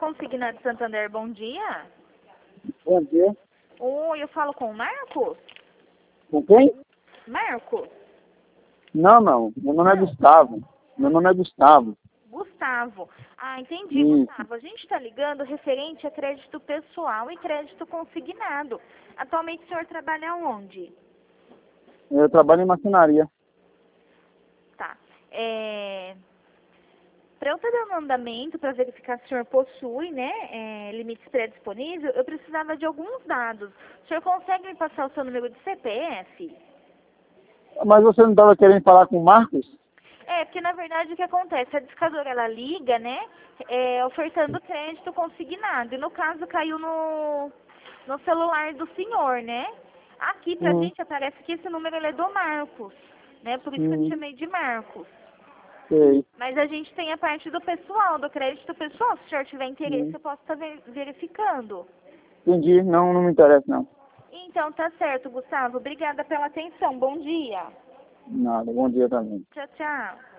Consignado Santander, bom dia. Bom dia. Oi, eu falo com o Marcos? Com quem? Marcos? Não. Meu nome é Gustavo. Gustavo. Ah, entendi, Isso. Gustavo. A gente está ligando referente a crédito pessoal e crédito consignado. Atualmente o senhor trabalha onde? Eu trabalho em maquinaria. Tá. Para eu fazer um andamento, para verificar se o senhor possui, né, limites pré-disponíveis, eu precisava de alguns dados. O senhor consegue me passar o seu número de CPF? Mas você não estava querendo falar com o Marcos? Porque na verdade o que acontece? A discadora ela liga, né, ofertando crédito consignado. E no caso caiu no celular do senhor, né? Aqui pra gente aparece que esse número ele é do Marcos, né? Por isso que eu te chamei de Marcos. Sei. Mas a gente tem a parte do pessoal, do crédito pessoal. Se o senhor tiver interesse, eu posso estar verificando. Entendi. Não me interessa, não. Então, tá certo, Gustavo. Obrigada pela atenção. Bom dia. Nada. Bom dia também. Tchau, tchau.